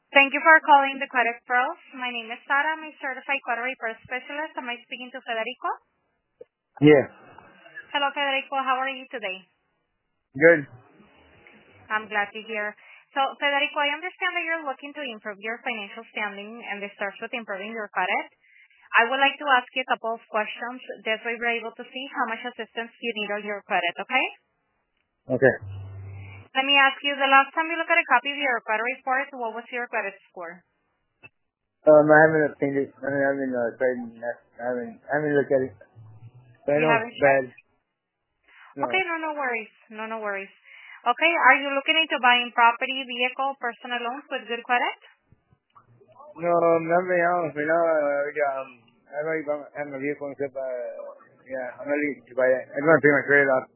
Thank you for calling the Credit Pros. My name is Sarah. I'm a certified credit repair specialist. Am I speaking to Federico? Yeah. Hello, Federico. How are you today? Good. I'm glad to hear. So, Federico, I understand that you're looking to improve your financial standing, and this starts with improving your credit. I would like to ask you a couple of questions. This way we're able to see how much assistance you need on your credit, okay? Okay. Let me ask you, the last time you looked at a copy of your credit report, what was your credit score? I haven't obtained it. I haven't tried that. I haven't looked at it. But I You know haven't it's checked? bad. No. Okay, no worries. No worries. Okay, are you looking into buying property, vehicle, personal loans with good credit? No, not right now. Right now, I've already have my vehicle and stuff. Yeah, I'm not looking to buy that. I just want to pay my credit off.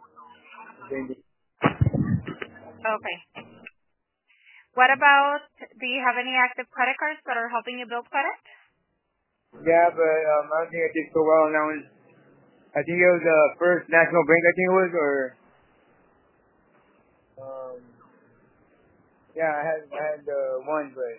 Okay. What about, do you have any active credit cards that are helping you build credit? Yeah, but I don't think I did so well on that one. I think it was First National Bank, I think it was, or um, yeah, I had one, but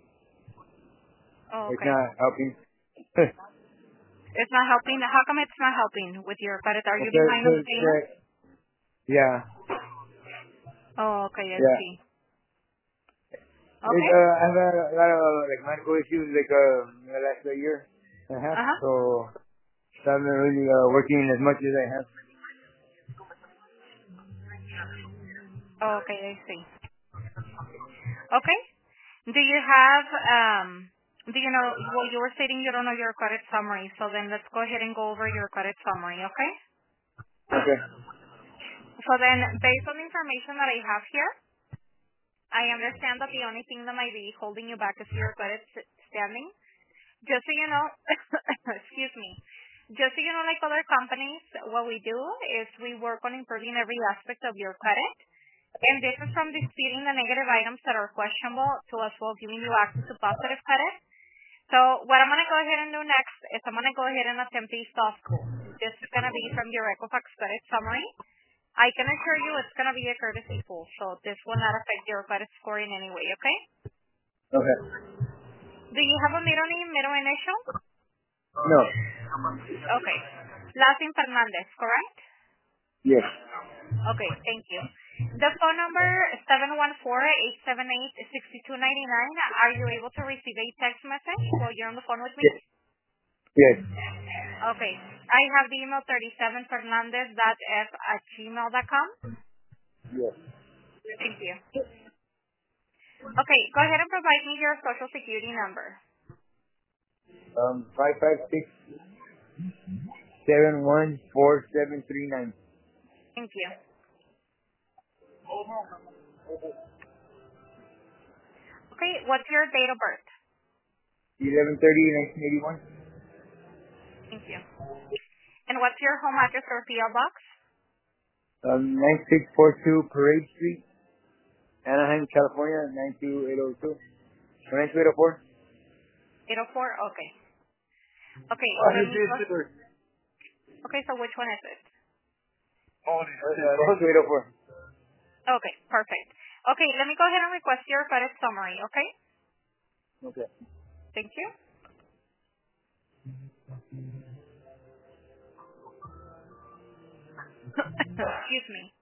Oh, it's okay. not helping. It's not helping. How come it's not helping with your credit? Are you Okay, behind on the payments? yeah, Oh, okay, I yeah. see. It's, Okay. I've had a lot of like medical issues like in the last year and a half, Uh-huh. so I haven't really working as much as I have. Oh, okay, I see. Okay. Do you have, do you know, well, you were stating you don't know your credit summary, so then let's go ahead and go over your credit summary, okay? Okay. So then, based on the information that I have here, I understand that the only thing that might be holding you back is your credit standing. Just so you know, excuse me, just so you know, like other companies, what we do is we work on improving every aspect of your credit. And this is from disputing the negative items that are questionable to as well giving you access to positive credit. So what I'm going to go ahead and do next is I'm going to go ahead and attempt a soft pull. This is going to be from your Equifax credit summary. I can assure you it's going to be a courtesy pull, so this will not affect your credit score in any way, okay? Okay. Do you have a middle name, middle initial? No. Okay. Last name Fernandez, correct? Yes. Okay, thank you. The phone number is 714-878-6299. Are you able to receive a text message while you're on the phone with me? Yes. Yes. Okay. I have the email 37fernandez.f@gmail.com. Yes. Thank you. Okay, go ahead and provide me your social security number. 556-714739. Thank you. Okay, what's your date of birth? 1130-1981. Thank you. And what's your home address or PO box? 9642 Parade Street, Anaheim, California, 92802. 92804. 804? Okay. Okay, Oh, let this me is go. super. Okay, so which one is it? 92804. Okay, perfect. Okay, let me go ahead and request your credit summary, okay? Okay. Thank you. Excuse me.